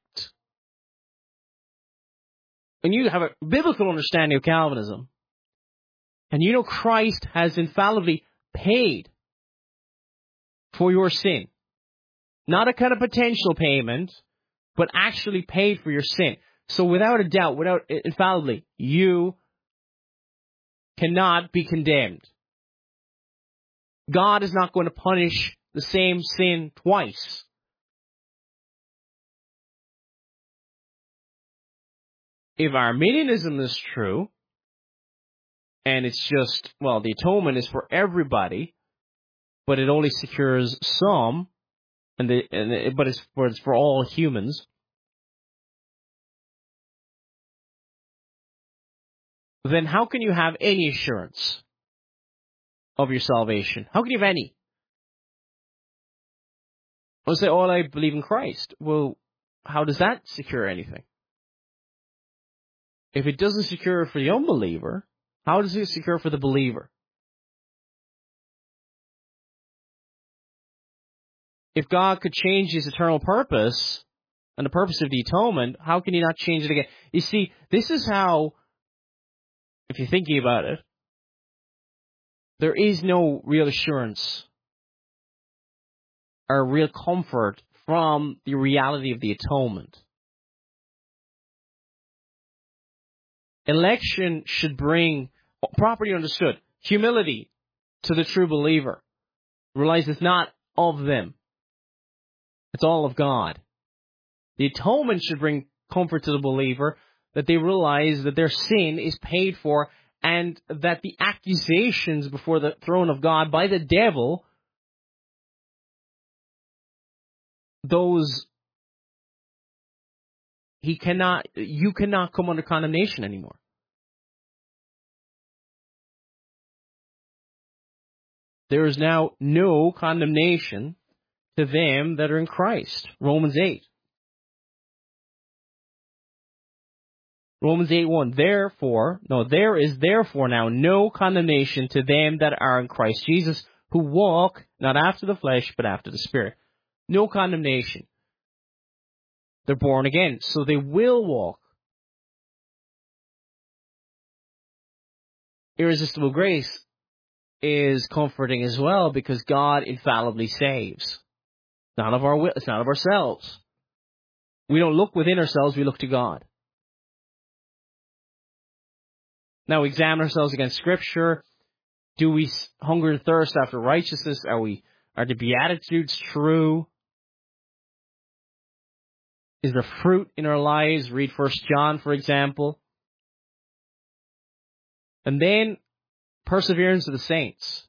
and you have a biblical understanding of Calvinism, and you know Christ has infallibly paid for your sin, not a kind of potential payment, but actually paid for your sin. So without a doubt, infallibly, you cannot be condemned. God is not going to punish the same sin twice. if Arminianism is true, and it's just, well, the atonement is for everybody, but it only secures some, but it's for all humans, then how can you have any assurance of your salvation? How can you have any? I'll say, I believe in Christ. Well, how does that secure anything? If it doesn't secure it for the unbeliever, how does it secure for the believer? If God could change his eternal purpose and the purpose of the atonement, how can he not change it again? You see, this is how, if you're thinking about it, there is no real assurance or real comfort from the reality of the atonement. Election should bring, properly understood, humility to the true believer. Realize it's not of them. It's all of God. The atonement should bring comfort to the believer, that they realize that their sin is paid for, and that the accusations before the throne of God by the devil, you cannot come under condemnation anymore. There is now no condemnation to them that are in Christ. Romans 8. Romans 8:1. There is therefore now no condemnation to them that are in Christ Jesus, who walk not after the flesh, but after the Spirit. No condemnation. They're born again, so they will walk. Irresistible grace is comforting as well, because God infallibly saves. Not of our will, it's not of ourselves. We don't look within ourselves, we look to God. Now we examine ourselves against Scripture. Do we hunger and thirst after righteousness? Are the Beatitudes true? Is there fruit in our lives? Read 1 John, for example. And then, perseverance of the saints.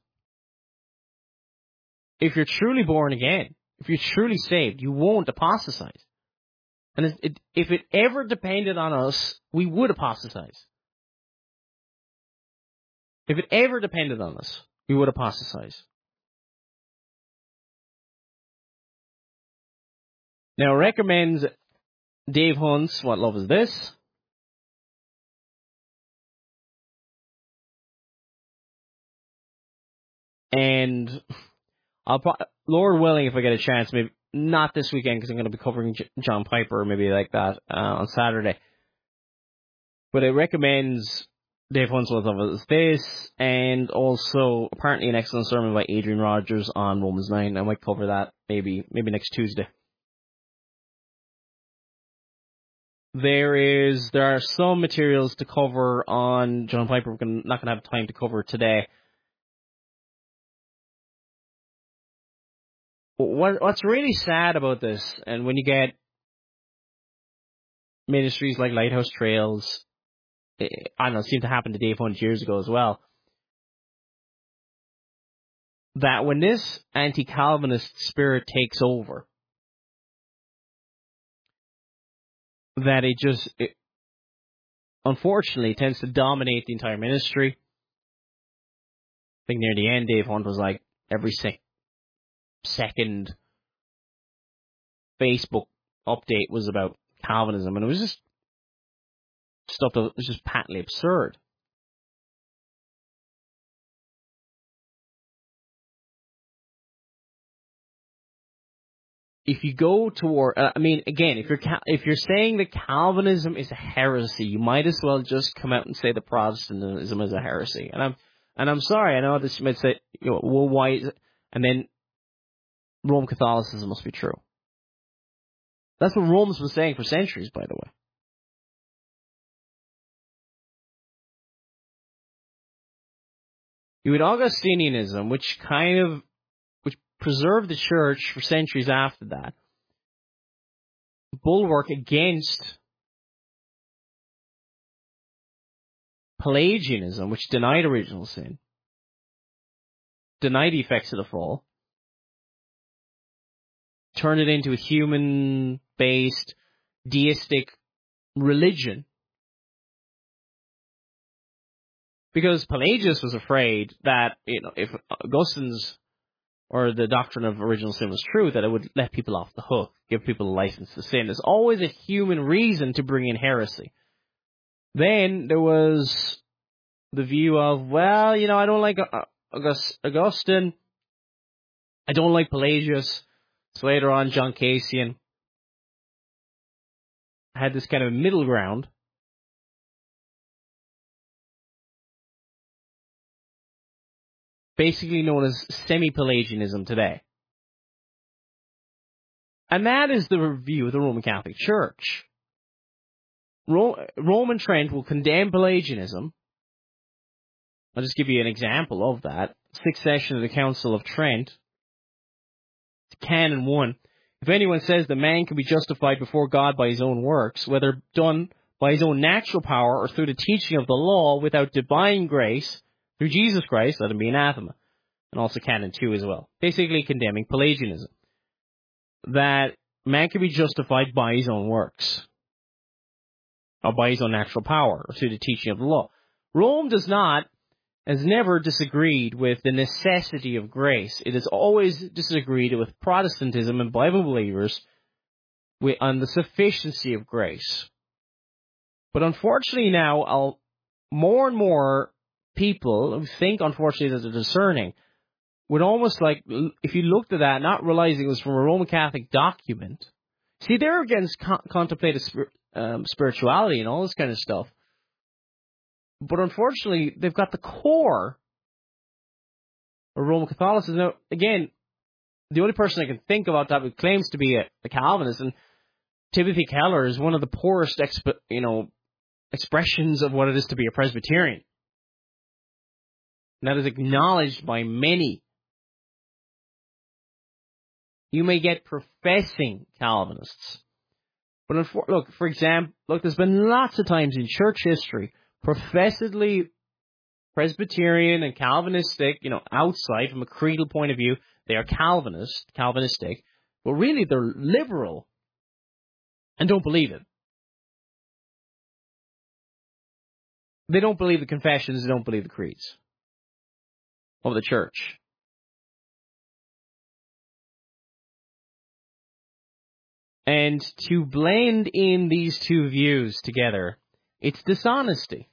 If you're truly born again, if you're truly saved, you won't apostatize. And if it ever depended on us, we would apostatize. If it ever depended on us, we would apostatize. Now, it recommends Dave Hunt's What Love Is This? And Lord willing, if I get a chance, maybe not this weekend because I'm going to be covering John Piper, maybe like that on Saturday. But it recommends Dave Hunt's What Love Is This, and also apparently an excellent sermon by Adrian Rogers on Romans 9. I might cover that maybe next Tuesday. There are some materials to cover on John Piper. We're not going to have time to cover today. What's really sad about this, and when you get ministries like Lighthouse Trails, I don't know, it seemed to happen to Dave Hunt years ago as well, that when this anti-Calvinist spirit takes over, that it unfortunately tends to dominate the entire ministry. I think near the end, Dave Hunt was like every second Facebook update was about Calvinism, and it was just stuff that was just patently absurd. If you go toward, again, if you're saying that Calvinism is a heresy, you might as well just come out and say that Protestantism is a heresy. And I'm sorry, I know this you might say, well, why is it? And then Roman Catholicism must be true. That's what Rome's been saying for centuries, by the way. You had Augustinianism, which preserved the church for centuries after that, bulwark against Pelagianism, which denied original sin, denied the effects of the fall, turned it into a human-based, deistic religion. Because Pelagius was afraid that, if Augustine's or the doctrine of original sin was true, that it would let people off the hook, give people a license to sin. There's always a human reason to bring in heresy. Then there was the view of, well, I don't like Augustine, I don't like Pelagius. So later on, John Cassian had this kind of middle ground. Basically known as semi-Pelagianism today. And that is the view of the Roman Catholic Church. Roman Trent will condemn Pelagianism. I'll just give you an example of that. 6th session of the Council of Trent. It's Canon 1. If anyone says that man can be justified before God by his own works, whether done by his own natural power or through the teaching of the law without divine grace, through Jesus Christ, let him be anathema. And also Canon 2 as well. Basically condemning Pelagianism. That man can be justified by his own works. Or by his own natural power, or through the teaching of the law. Rome has never disagreed with the necessity of grace. It has always disagreed with Protestantism and Bible believers on the sufficiency of grace. But unfortunately now, more and more people who think, unfortunately, that they're discerning, would almost like, if you looked at that, not realizing it was from a Roman Catholic document. See, they're against contemplative spirituality and all this kind of stuff. But unfortunately, they've got the core of Roman Catholicism. Now, again, the only person I can think about that who claims to be a Calvinist, and Timothy Keller is one of the poorest expressions of what it is to be a Presbyterian. And that is acknowledged by many. You may get professing Calvinists. But for example, there's been lots of times in church history, professedly Presbyterian and Calvinistic, outside from a creedal point of view, they are Calvinistic, but really they're liberal and don't believe it. They don't believe the confessions, they don't believe the creeds of the church. And to blend in these two views together, it's dishonesty.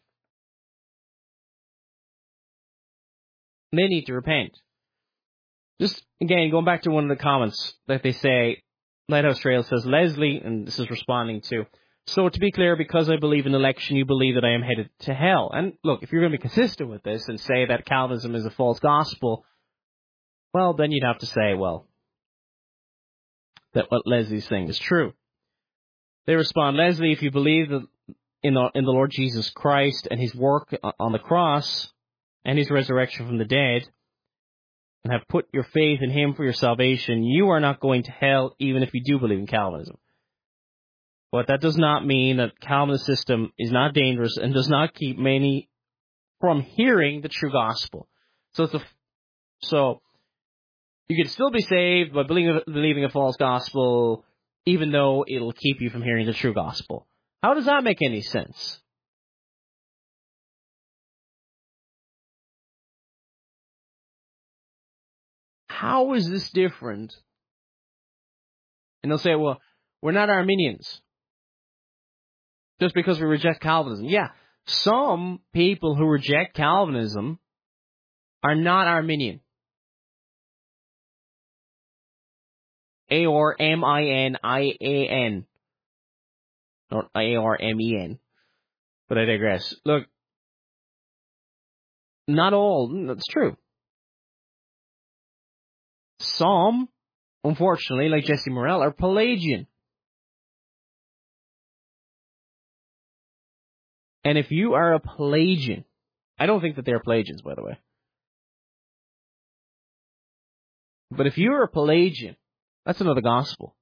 They need to repent. Just, again, going back to one of the comments that they say, Lighthouse Trail says, Leslie, and this is responding to, so to be clear, because I believe in election, you believe that I am headed to hell. And look, if you're going to be consistent with this and say that Calvinism is a false gospel, well, then you'd have to say, well, that what Leslie's saying is true. They respond, Leslie, if you believe in the Lord Jesus Christ and his work on the cross and his resurrection from the dead, and have put your faith in him for your salvation, you are not going to hell even if you do believe in Calvinism. But that does not mean that Calvinist system is not dangerous and does not keep many from hearing the true gospel. So you can still be saved by believing a false gospel, even though it'll keep you from hearing the true gospel. How does that make any sense? How is this different? And they'll say, well, we're not Arminians just because we reject Calvinism. Yeah, some people who reject Calvinism are not Arminian. A-R-M-I-N-I-A-N. Not A-R-M-E-N. But I digress. Look, not all. That's true. Some, unfortunately, like Jesse Morrell, are Pelagian. And if you are a Pelagian, I don't think that they're Pelagians, by the way. But if you're a Pelagian, that's another gospel.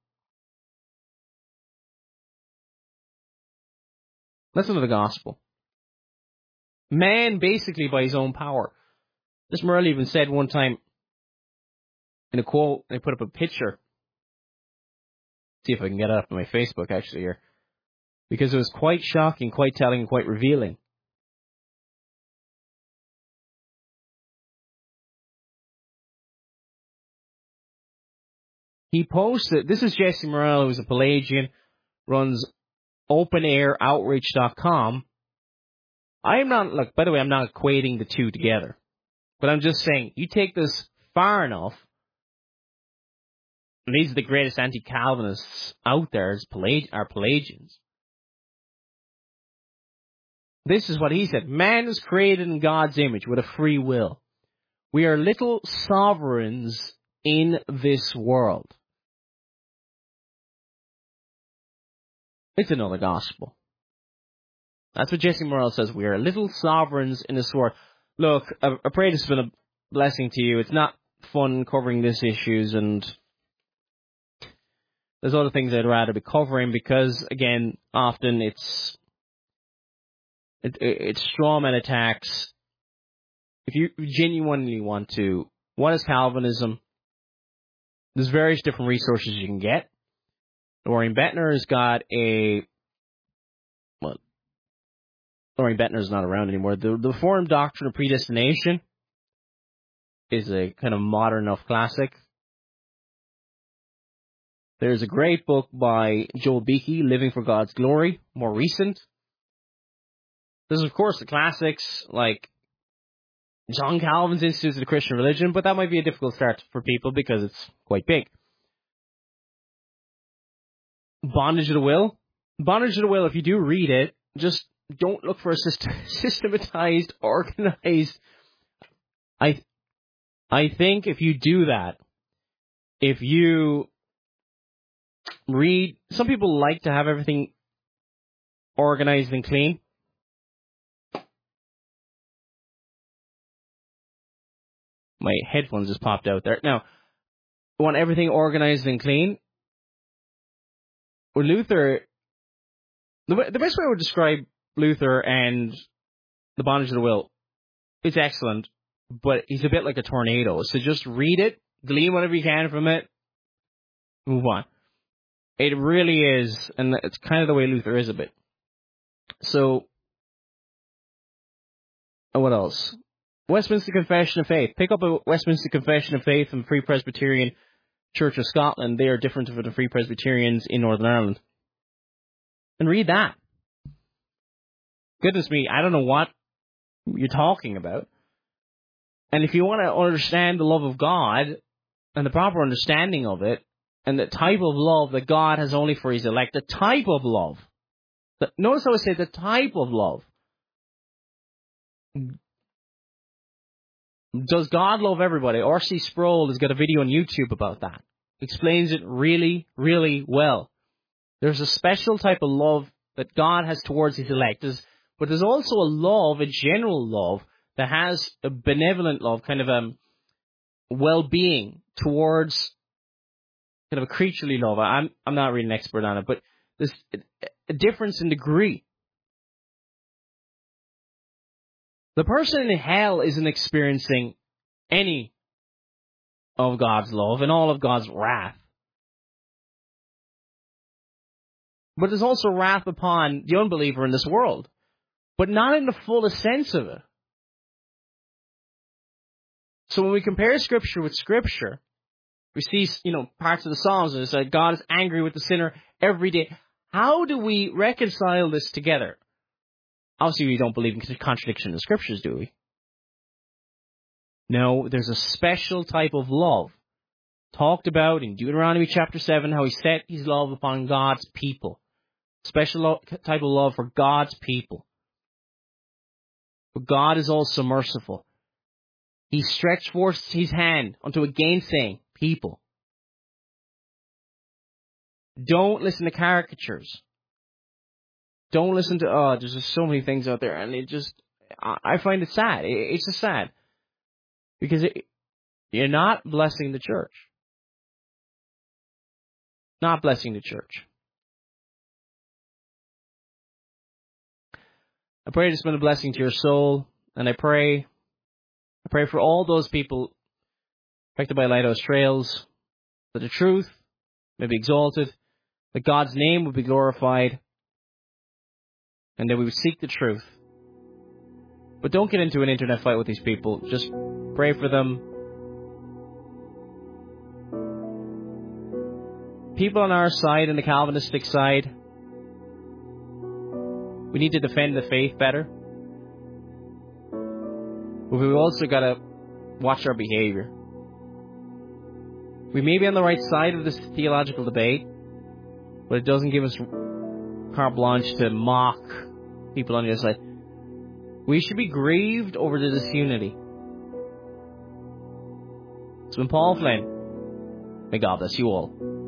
That's another gospel. Man, basically, by his own power. This Morell even said one time in a quote, I put up a picture. See if I can get it up on my Facebook, actually, here. Because it was quite shocking, quite telling, and quite revealing. He posted, this is Jesse Morell, who's a Pelagian, runs openairoutreach.com. I'm not, look, by the way, I'm not equating the two together. But I'm just saying, you take this far enough, and these are the greatest anti-Calvinists out there, are Pelagians. This is what he said. Man is created in God's image with a free will. We are little sovereigns in this world. It's another gospel. That's what Jesse Morell says. We are little sovereigns in this world. Look, I pray this has been a blessing to you. It's not fun covering these issues, and there's other things I'd rather be covering because, again, often it's strawman attacks. If you genuinely want to, what is Calvinism? There's various different resources you can get. Lorraine Bettner has got Lorraine Bettner is not around anymore. The Reformed Doctrine of Predestination is a kind of modern enough classic. There's a great book by Joel Beakey, Living for God's Glory, more recent. There's, of course, the classics like John Calvin's Institutes of the Christian Religion, but that might be a difficult start for people because it's quite big. Bondage of the Will. Bondage of the Will, if you do read it, just don't look for a systematized, organized. I think if you do that, if you read, some people like to have everything organized and clean. My headphones just popped out there. Now, you want everything organized and clean? With Luther, the best way I would describe Luther and the Bondage of the Will, it's excellent, but he's a bit like a tornado. So just read it, glean whatever you can from it, move on. It really is, and it's kind of the way Luther is a bit. So, what else? Westminster Confession of Faith. Pick up a Westminster Confession of Faith from Free Presbyterian Church of Scotland. They are different from the Free Presbyterians in Northern Ireland. And read that. Goodness me, I don't know what you're talking about. And if you want to understand the love of God and the proper understanding of it, and the type of love that God has only for his elect, the type of love. Notice how I say the type of love. Does God love everybody? R.C. Sproul has got a video on YouTube about that. Explains it really, really well. There's a special type of love that God has towards his elect. But there's also a love, a general love, that has a benevolent love, kind of well-being towards kind of a creaturely love. I'm not really an expert on it, but there's a difference in degree. The person in hell isn't experiencing any of God's love and all of God's wrath. But there's also wrath upon the unbeliever in this world, but not in the fullest sense of it. So when we compare Scripture with Scripture, we see, parts of the Psalms, and it's like God is angry with the sinner every day. How do we reconcile this together? Obviously, we don't believe in contradiction in the Scriptures, do we? No, there's a special type of love talked about in Deuteronomy chapter 7, how he set his love upon God's people. Special type of love for God's people. But God is also merciful. He stretched forth his hand unto a gainsaying people. Don't listen to caricatures. Don't listen to, there's just so many things out there, and I find it sad. It's just sad. Because you're not blessing the church. Not blessing the church. I pray it's been a blessing to your soul, and I pray for all those people affected by Lighthouse Trails, that the truth may be exalted, that God's name would be glorified, and that we would seek the truth. But don't get into an internet fight with these people. Just pray for them. People on our side, and the Calvinistic side, we need to defend the faith better. But we've also got to watch our behavior. We may be on the right side of this theological debate, but it doesn't give us carte blanche to mock people on the other side. We should be grieved over the disunity. It's been Paul Flynn. May God bless you all.